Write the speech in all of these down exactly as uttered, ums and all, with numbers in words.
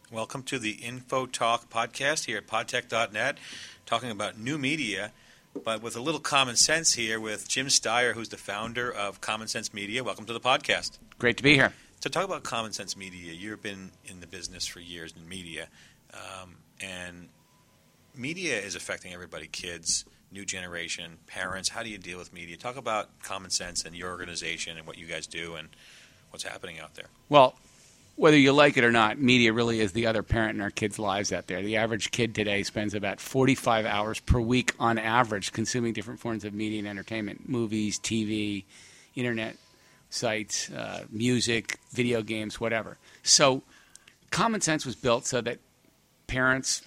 Welcome to the Info Talk podcast here at podtech dot net, talking about new media, but with a little common sense here with Jim Steyer, who's the founder of Common Sense Media. Welcome to the podcast. Great to be here. So talk about Common Sense Media. You've been in the business for years in media, um, and media is affecting everybody, kids, new generation, parents. How do you deal with media? Talk about Common Sense and your organization and what you guys do and what's happening out there. Well, whether you like it or not, media really is the other parent in our kids' lives out there. The average kid today spends about forty-five hours per week on average consuming different forms of media and entertainment, movies, T V, internet sites, uh, music, video games, whatever. So Common Sense was built so that parents,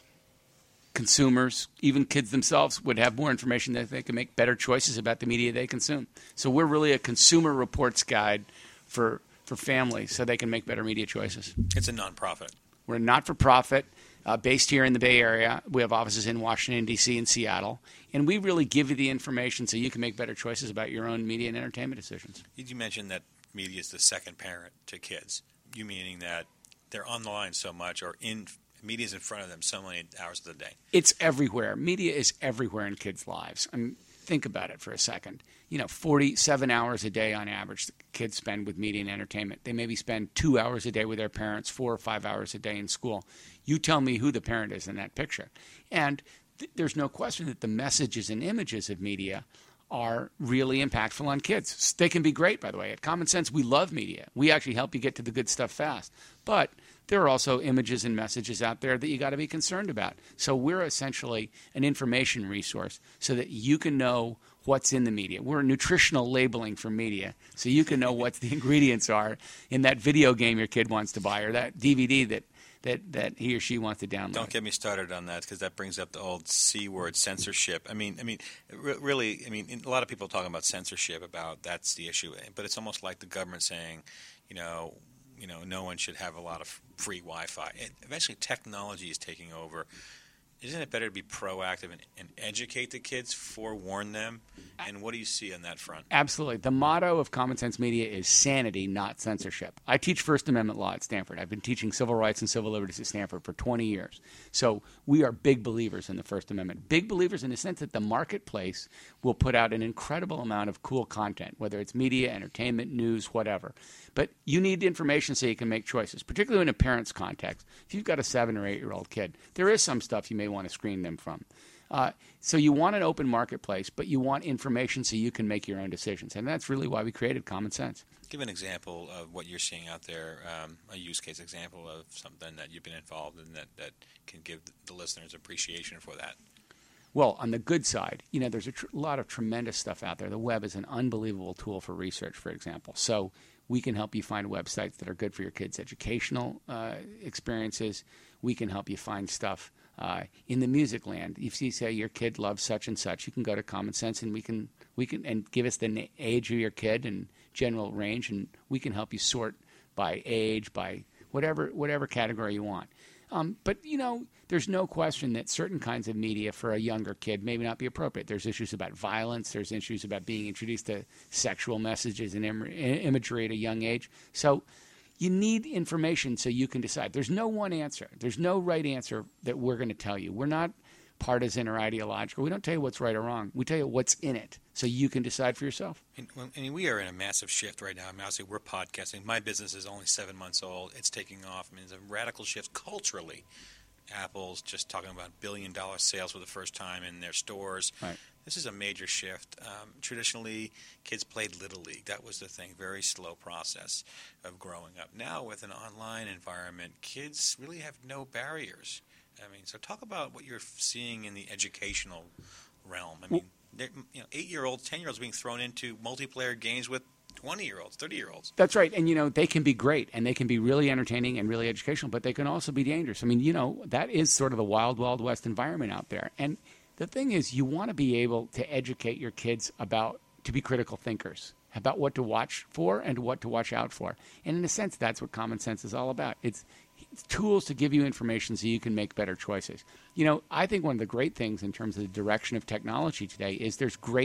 consumers, even kids themselves would have more information that they can make better choices about the media they consume. So we're really a consumer reports guide for for families so they can make better media choices. It's a nonprofit. We're a not-for-profit uh, based here in the Bay Area. We have offices in Washington, D C and Seattle. And we really give you the information so you can make better choices about your own media and entertainment decisions. You mentioned that media is the second parent to kids. You meaning that they're on the line so much or in media is in front of them so many hours of the day. It's everywhere. Media is everywhere in kids' lives. I mean, think about it for a second. You know, forty-seven hours a day on average kids spend with media and entertainment. They maybe spend two hours a day with their parents, four or five hours a day in school. You tell me who the parent is in that picture. And th- there's no question that the messages and images of media are really impactful on kids. They can be great, by the way. At Common Sense, we love media. We actually help you get to the good stuff fast. But there are also images and messages out there that you got to be concerned about. So we're essentially an information resource so that you can know what's in the media. We're nutritional labeling for media, so you can know what the ingredients are in that video game your kid wants to buy or that D V D that that, that he or she wants to download. Don't get me started on that because that brings up the old C word, censorship. I mean, I mean, re- really, I mean, a lot of people talking about censorship, about that's the issue, but it's almost like the government saying, you know, you know, no one should have a lot of free Wi-Fi. It, eventually, technology is taking over. Isn't it better to be proactive and, and educate the kids, forewarn them? And what do you see on that front? Absolutely. The motto of Common Sense Media is sanity, not censorship. I teach First Amendment law at Stanford. I've been teaching civil rights and civil liberties at Stanford for twenty years. So we are big believers in the First Amendment. Big believers in the sense that the marketplace will put out an incredible amount of cool content, whether it's media, entertainment, news, whatever. But you need information so you can make choices, particularly in a parent's context. If you've got a seven- or eight-year-old kid, there is some stuff you may want to screen them from. Uh, so you want an open marketplace, but you want information so you can make your own decisions. And that's really why we created Common Sense. Give an example of what you're seeing out there, um, a use case example of something that you've been involved in that, that can give the listeners appreciation for that. Well, on the good side, you know, there's a tr- lot of tremendous stuff out there. The web is an unbelievable tool for research, for example. So we can help you find websites that are good for your kids' educational uh, experiences. We can help you find stuff uh, in the music land. If you say your kid loves such and such, you can go to Common Sense and we can we can and give us the na- age of your kid and general range, and we can help you sort by age, by whatever whatever category you want. Um, but, you know, there's no question that certain kinds of media for a younger kid may not be appropriate. There's issues about violence. There's issues about being introduced to sexual messages and Im- imagery at a young age. So you need information so you can decide. There's no one answer. There's no right answer that we're going to tell you. We're not partisan or ideological. We don't tell you what's right or wrong. We tell you what's in it so you can decide for yourself. And, I mean, we are in a massive shift right now. I mean, obviously, we're podcasting. My business is only seven months old. It's taking off. I mean, it's a radical shift culturally. Apple's just talking about billion-dollar sales for the first time in their stores. Right. This is a major shift. Um, traditionally, kids played Little League. That was the thing, very slow process of growing up. Now, with an online environment, kids really have no barriers. I mean, so talk about what you're seeing in the educational realm. I mean, you know, eight-year-olds, ten-year-olds being thrown into multiplayer games with twenty-year-olds, thirty-year-olds. That's right. And, you know, they can be great and they can be really entertaining and really educational, but they can also be dangerous. I mean, you know, that is sort of the wild, wild west environment out there. And the thing is, you want to be able to educate your kids about, to be critical thinkers, about what to watch for and what to watch out for. And in a sense, that's what Common Sense is all about. It's tools to give you information so you can make better choices. You know, I think one of the great things in terms of the direction of technology today is there's great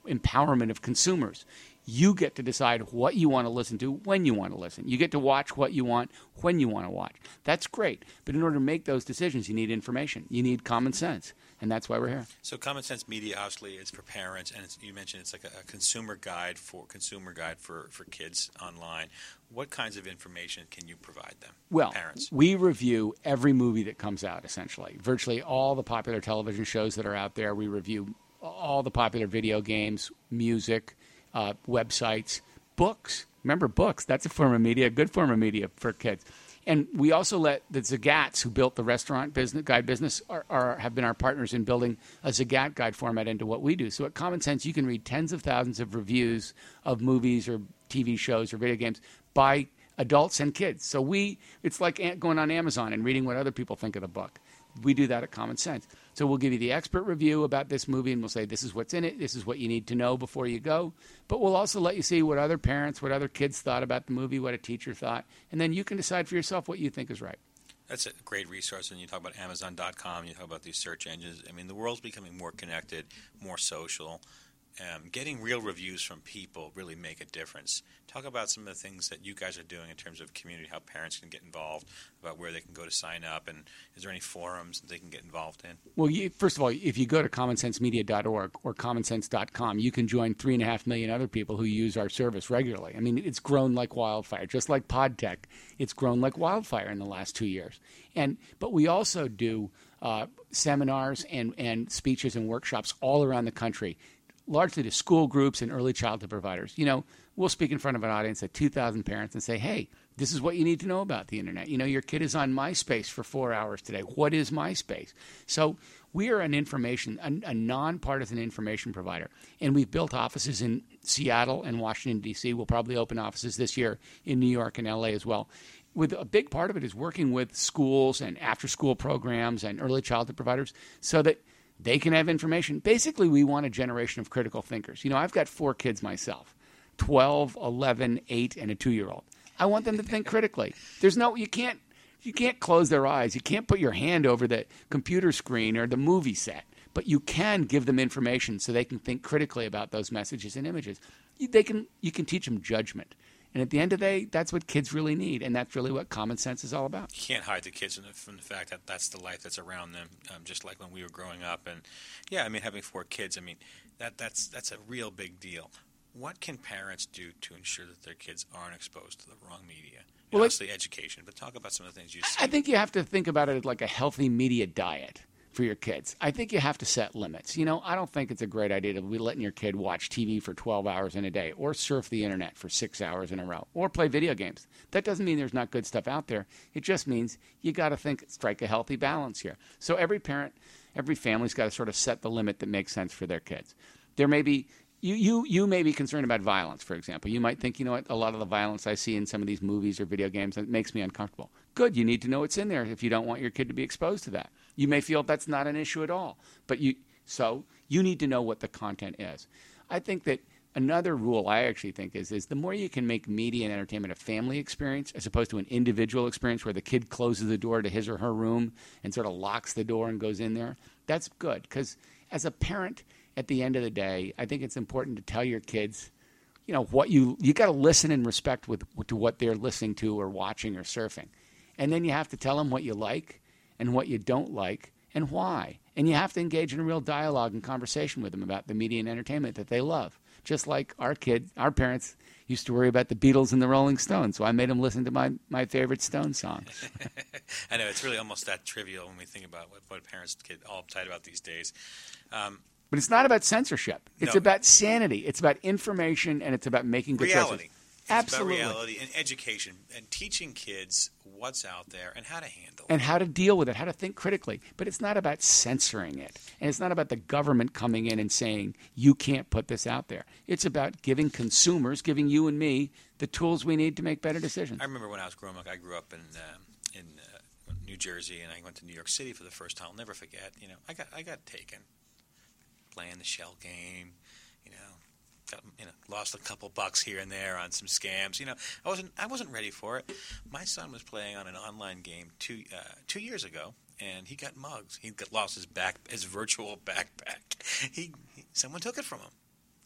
empowerment of consumers. You get to decide what you want to listen to, when you want to listen. You get to watch what you want, when you want to watch. That's great. But in order to make those decisions, you need information. You need common sense. And that's why we're here. So Common Sense Media, obviously, is for parents, and it's, you mentioned it's like a, a consumer guide for consumer guide for, for kids online. What kinds of information can you provide them, well, parents? We review every movie that comes out, essentially. Virtually all the popular television shows that are out there. We review all the popular video games, music, uh, websites, books. Remember, books. That's a form of media, a good form of media for kids. And we also let the Zagats, who built the restaurant business guide business, are, are, have been our partners in building a Zagat guide format into what we do. So at Common Sense, you can read tens of thousands of reviews of movies or T V shows or video games by adults and kids. So we, it's like going on Amazon and reading what other people think of the book. We do that at Common Sense. So we'll give you the expert review about this movie, and we'll say this is what's in it, this is what you need to know before you go. But we'll also let you see what other parents, what other kids thought about the movie, what a teacher thought, and then you can decide for yourself what you think is right. That's a great resource. And you talk about Amazon dot com, you talk about these search engines. I mean, the world's becoming more connected, more social. Um, getting real reviews from people really make a difference. Talk about some of the things that you guys are doing in terms of community, how parents can get involved, about where they can go to sign up, and is there any forums that they can get involved in? Well, you, first of all, if you go to common sense media dot org or common sense dot com, you can join three and a half million other people who use our service regularly. I mean, it's grown like wildfire, just like PodTech. It's grown like wildfire in the last two years. And but we also do uh, seminars and, and speeches and workshops all around the country, largely to school groups and early childhood providers. You know, we'll speak in front of an audience of two thousand parents and say, hey, this is what you need to know about the internet. You know, your kid is on MySpace for four hours today. What is MySpace? So we are an information, a, a nonpartisan information provider. And we've built offices in Seattle and Washington, D C. We'll probably open offices this year in New York and L A as well. With a big part of it is working with schools and after-school programs and early childhood providers so that they can have information. Basically, we want a generation of critical thinkers. You know, I've got four kids myself, twelve, eleven, eight, and a two-year-old. I want them to think critically. There's no, you can't, you can't close their eyes. You can't put your hand over the computer screen or the movie set, but you can give them information so they can think critically about those messages and images. They can, you can teach them judgment. And at the end of the day, that's what kids really need, and that's really what Common Sense is all about. You can't hide the kids from the, from the fact that that's the life that's around them, um, just like when we were growing up. And, yeah, I mean, having four kids, I mean, that that's that's a real big deal. What can parents do to ensure that their kids aren't exposed to the wrong media? Well, obviously, education, but talk about some of the things you see. I think you have to think about it like a healthy media diet for your kids. I think you have to set limits. You know, I don't think it's a great idea to be letting your kid watch T V for twelve hours in a day or surf the internet for six hours in a row or play video games. That doesn't mean there's not good stuff out there. It just means you got to think, strike a healthy balance here. So every parent, every family's got to sort of set the limit that makes sense for their kids. There may be You, you you may be concerned about violence, for example. You might think, you know what, a lot of the violence I see in some of these movies or video games, it makes me uncomfortable. Good, you need to know what's in there if you don't want your kid to be exposed to that. You may feel that's not an issue at all. But you so you need to know what the content is. I think that another rule I actually think is, is the more you can make media and entertainment a family experience as opposed to an individual experience where the kid closes the door to his or her room and sort of locks the door and goes in there, that's good. Because as a parent, at the end of the day, I think it's important to tell your kids, you know, what you you got to listen and respect with to what they're listening to or watching or surfing, and then you have to tell them what you like and what you don't like and why, and you have to engage in a real dialogue and conversation with them about the media and entertainment that they love. Just like our kids, our parents used to worry about the Beatles and the Rolling Stones, so I made them listen to my my favorite Stones songs. I know it's really almost that trivial when we think about what, what parents get all uptight about these days. Um, But it's not about censorship. It's no. about sanity. It's about information, and it's about making good reality. choices. It's Absolutely. about reality and education and teaching kids what's out there and how to handle and it. how to deal with it, how to think critically. But it's not about censoring it. And it's not about the government coming in and saying, you can't put this out there. It's about giving consumers, giving you and me, the tools we need to make better decisions. I remember when I was growing up, I grew up in um, in uh, New Jersey, and I went to New York City for the first time. I'll never forget. You know, I got I got taken playing the shell game. You know, got you know lost a couple bucks here and there on some scams. You know, I wasn't I wasn't ready for it. My son was playing on an online game two uh, two years ago, and he got mugged. He got lost his back his virtual backpack. He, he someone took it from him.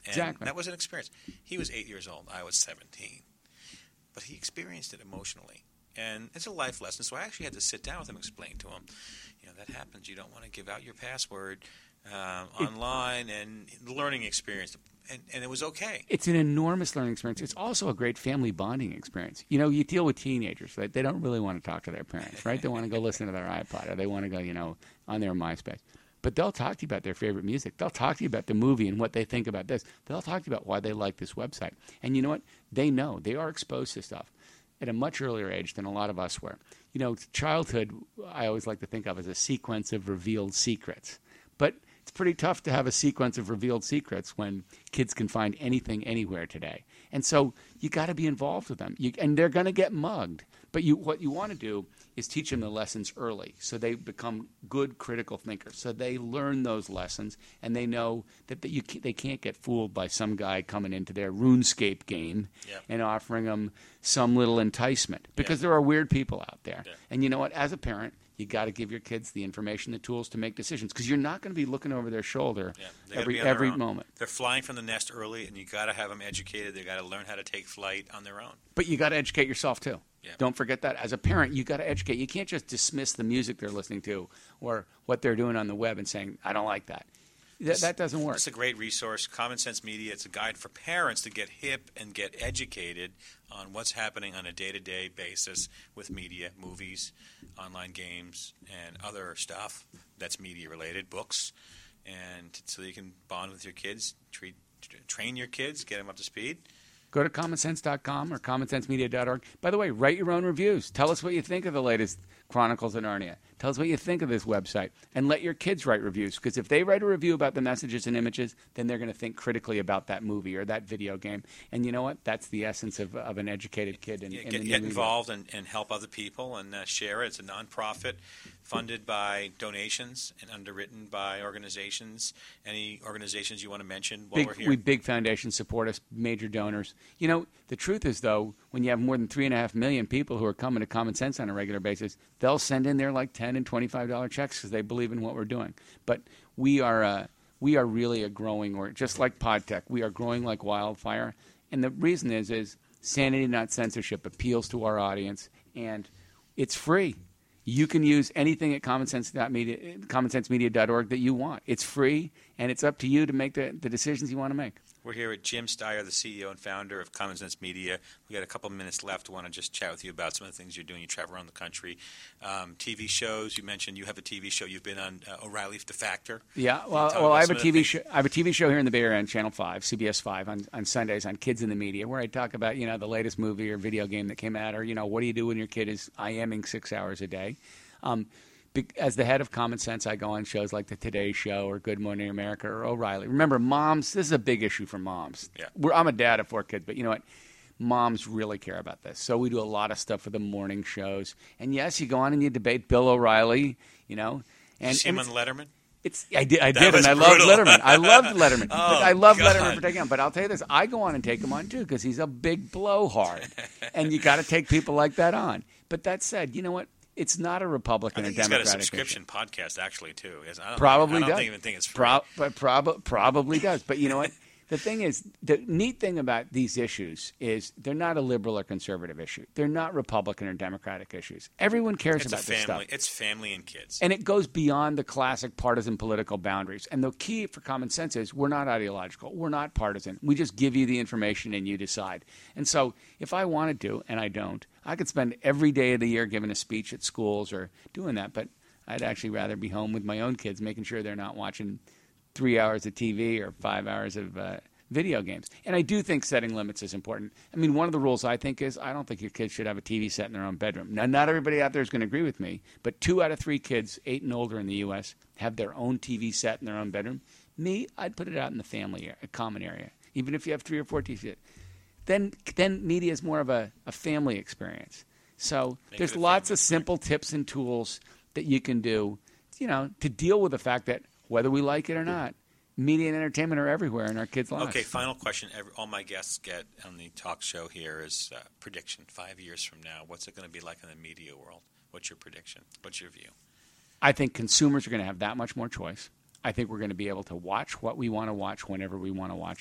And Exactly. that was an experience. He was eight years old. I was seventeen. But he experienced it emotionally. And it's a life lesson. So I actually had to sit down with him and explain to him, you know, that happens. You don't want to give out your password uh, online, and learning experience. And, and it was okay. It's an enormous learning experience. It's also a great family bonding experience. You know, you deal with teenagers, right? They don't really want to talk to their parents, right? They want to go listen to their iPod, or they want to go, you know, on their MySpace. But they'll talk to you about their favorite music. They'll talk to you about the movie and what they think about this. They'll talk to you about why they like this website. And you know what? They know. They are exposed to stuff at a much earlier age than a lot of us were. You know, childhood, I always like to think of as a sequence of revealed secrets. But it's pretty tough to have a sequence of revealed secrets when kids can find anything anywhere today. And so you got to be involved with them. You, and they're going to get mugged. But you, what you want to do is teach them the lessons early so they become good critical thinkers. So they learn those lessons, and they know that you, they can't get fooled by some guy coming into their RuneScape game yep. and offering them some little enticement. Because yep. there are weird people out there. Yep. And you know what? As a parent, you got to give your kids the information, the tools to make decisions, because you're not going to be looking over their shoulder yeah, every every own. moment. They're flying from the nest early, and you got to have them educated. They got to learn how to take flight on their own. But you got to educate yourself too. Yeah. Don't forget that. As a parent, you got to educate. You can't just dismiss the music they're listening to or what they're doing on the web and saying, "I don't like that." That, that doesn't work. It's a great resource, Common Sense Media. It's a guide for parents to get hip and get educated on what's happening on a day-to-day basis with media, movies, online games, and other stuff that's media-related, books, and so you can bond with your kids, treat, train your kids, get them up to speed. Go to common sense dot com or common sense media dot org. By the way, write your own reviews. Tell us what you think of the latest Chronicles of Narnia. Tell us what you think of this website. And let your kids write reviews, because if they write a review about the messages and images, then they're going to think critically about that movie or that video game. And you know what? That's the essence of, of an educated kid. In, yeah, in get, the get new involved and, and help other people and uh, share it. It's a nonprofit funded by donations and underwritten by organizations. Any organizations you want to mention while big, we're here? We big foundations support us, major donors. You know, the truth is, though, when you have more than three and a half million people who are coming to Common Sense on a regular basis, they'll send in their like ten and twenty-five dollar checks because they believe in what we're doing. But we are uh, we are really a growing, or just like PodTech, we are growing like wildfire. And the reason is is sanity, not censorship, appeals to our audience, and it's free. You can use anything at common sense media, common sense media dot org that you want. It's free, and it's up to you to make the, the decisions you want to make. We're here with Jim Steyer, the C E O and founder of Common Sense Media. We got a couple minutes left. I want to just chat with you about some of the things you're doing. You travel around the country. Um, T V shows. You mentioned you have a T V show. You've been on uh, O'Reilly's The Factor. Yeah, well, well, I have a T V show. I have a T V show here in the Bay Area on Channel Five, C B S Five, on, on Sundays on Kids in the Media, where I talk about you know the latest movie or video game that came out, or you know what do you do when your kid is IMing six hours a day. Um, As the head of Common Sense, I go on shows like the Today Show or Good Morning America or O'Reilly. Remember, moms, this is a big issue for moms. Yeah. We're, I'm a dad of four kids, but you know what? Moms really care about this. So we do a lot of stuff for the morning shows. And yes, you go on and you debate Bill O'Reilly, you know. And, you see him and on Letterman? It's I did I That did was and I loved brutal. Letterman. I loved Letterman. Oh, but I love God. Letterman for taking him. But I'll tell you this, I go on and take him on too because he's a big blowhard. And you got to take people like that on. But that said, you know what? It's not a Republican I think or he's got a Democratic subscription issue. podcast, actually, too. I don't Probably think, I don't does. even think it's free. Pro- but prob- probably does. But you know what? The thing is, the neat thing about these issues is they're not a liberal or conservative issue. They're not Republican or Democratic issues. Everyone cares It's about a this family. stuff. It's family and kids. And it goes beyond the classic partisan political boundaries. And the key for Common Sense is we're not ideological. We're not partisan. We just give you the information and you decide. And so if I wanted to, and I don't, I could spend every day of the year giving a speech at schools or doing that. But I'd actually rather be home with my own kids, making sure they're not watching three hours of T V or five hours of uh, video games. And I do think setting limits is important. I mean, one of the rules I think is I don't think your kids should have a T V set in their own bedroom. Now, not everybody out there is going to agree with me, but two out of three kids, eight and older in the U S, have their own T V set in their own bedroom. Me, I'd put it out in the family area, a common area, even if you have three or four T V sets. Then, then media is more of a, a family experience. So Make there's it a lots family of simple tips and tools that you can do, you know, to deal with the fact that whether we like it or not, media and entertainment are everywhere in our kids' lives. Okay, final question. Every, all my guests get on the talk show here is uh, prediction. Five years from now, what's it going to be like in the media world? What's your prediction? What's your view? I think consumers are going to have that much more choice. I think we're going to be able to watch what we want to watch whenever we want to watch it.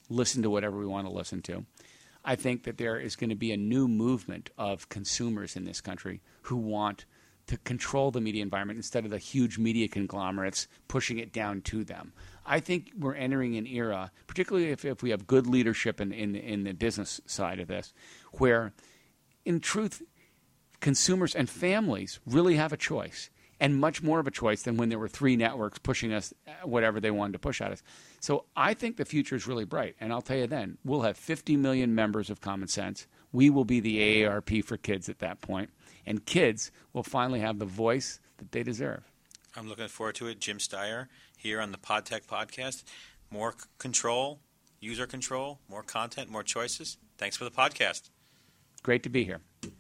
listen to whatever we want to listen to. I think that there is going to be a new movement of consumers in this country who want to control the media environment instead of the huge media conglomerates pushing it down to them. I think we're entering an era, particularly if, if we have good leadership in, in, in the business side of this, where, in truth, consumers and families really have a choice, and much more of a choice than when there were three networks pushing us whatever they wanted to push at us. So I think the future is really bright, and I'll tell you then, we'll have fifty million members of Common Sense. We will be the A A R P for kids at that point, and kids will finally have the voice that they deserve. I'm looking forward to it. Jim Steyer here on the PodTech Podcast. More c- control, user control, more content, more choices. Thanks for the podcast. Great to be here.